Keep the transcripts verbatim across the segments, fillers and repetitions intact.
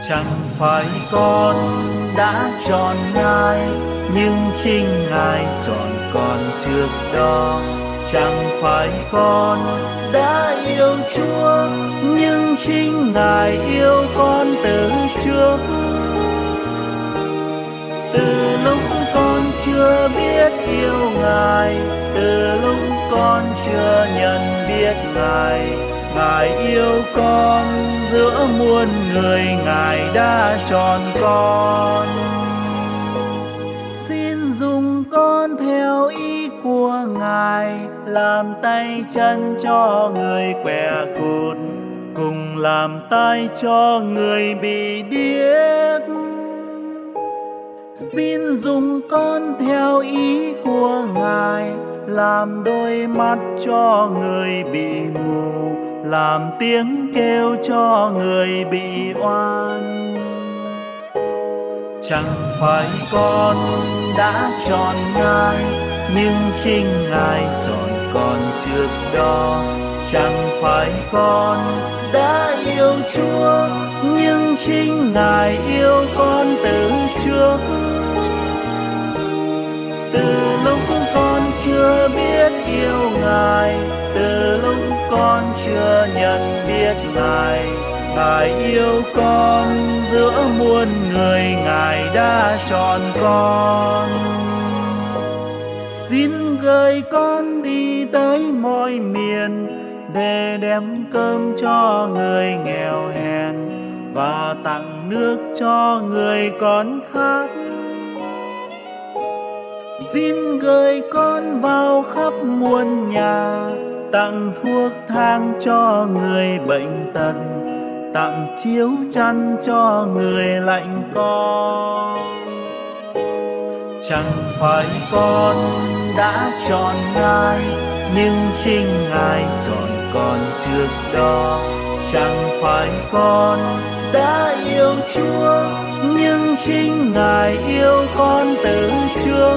Chẳng phải con đã chọn Ngài, nhưng chính Ngài chọn con trước đó. Chẳng phải con đã yêu Chúa, nhưng chính Ngài yêu con từ trước. Từ lúc con chưa biết yêu Ngài, từ lúc con chưa nhận biết Ngài, Ngài yêu con giữa muôn người, Ngài đã chọn con. Xin dùng con theo ý của Ngài, làm tay chân cho người què cụt, cùng làm tay cho người bị điếc. Xin dùng con theo ý của Ngài, làm đôi mắt cho người bị mù, làm tiếng kêu cho người bị oan. Chẳng phải con đã chọn Ngài, nhưng chính Ngài chọn con trước đó. Chẳng phải con đã yêu Chúa, nhưng chính Ngài yêu con từ trước. Từ lúc con chưa biết yêu Ngài, từ lúc con chưa nhận biết Ngài, Ngài yêu con giữa muôn người, Ngài đã chọn con. Xin gửi con đi tới mọi miền, để đem cơm cho người nghèo hèn, và tặng nước cho người còn khát. Xin gửi con vào khắp muôn nhà, tặng thuốc thang cho người bệnh tật, tặng chiếu chăn cho người lạnh co. Chẳng phải con đã chọn Ngài, nhưng chính Ngài chọn con trước đó. Chẳng phải con đã yêu Chúa, nhưng chính Ngài yêu con từ trước.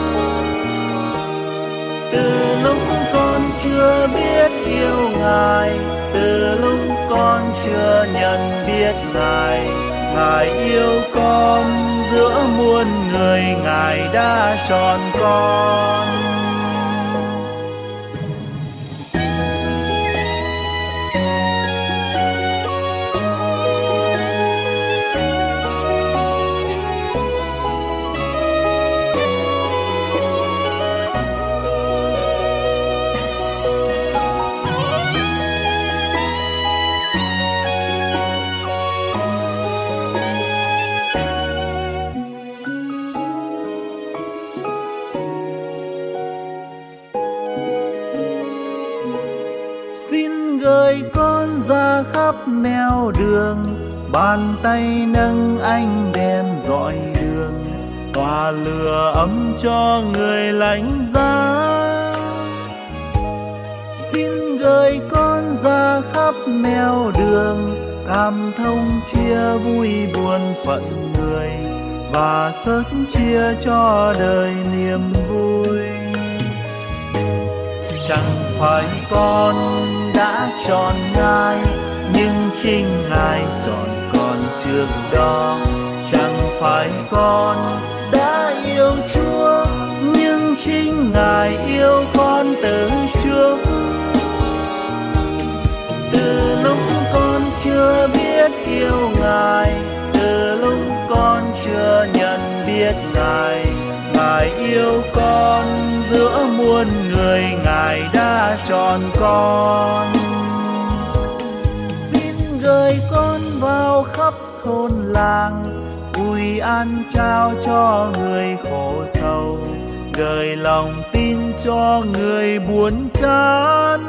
Từ lúc con chưa biết yêu Ngài, từ lúc con chưa nhận biết Ngài, Ngài yêu con giữa muôn người, Ngài đã chọn con. Xin gửi con ra khắp nẻo đường, bàn tay nâng ánh đèn dọi đường, tỏa lửa ấm cho người lạnh giá. Xin gửi con ra khắp nẻo đường, cảm thông chia vui buồn phận người, và sớt chia cho đời niềm vui. Chẳng phải con đã chọn Ngài, nhưng chính Ngài chọn con trước đó. Chẳng phải con đã yêu Chúa, nhưng chính Ngài yêu con từ trước. Từ lúc con chưa biết yêu Ngài, từ lúc con chưa nhận biết Ngài, Ngài yêu con giữa muôn người, Ngài đã chọn con. Xin gửi con vào khắp thôn làng, vui an trao cho người khổ sầu, gửi lòng tin cho người buồn chán.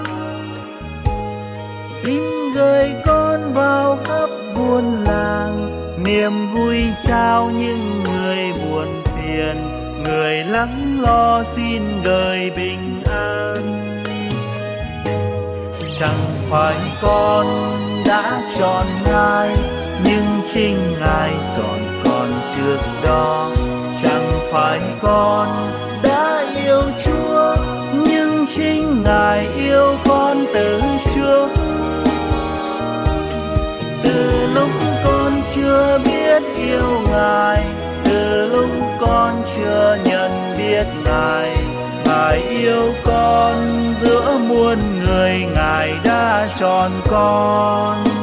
Xin gửi con vào khắp buôn làng, niềm vui trao những người buồn phiền, người lắng lo xin gửi bình an. Chẳng phải con đã chọn Ngài, nhưng chính Ngài chọn con trước đó. Chẳng phải con đã yêu Chúa, nhưng chính Ngài yêu con từ trước. Từ lúc con chưa chưa biết yêu Ngài, từ lúc con chưa nhận biết Ngài. Ngài yêu con giữa muôn người, Ngài đã chọn con.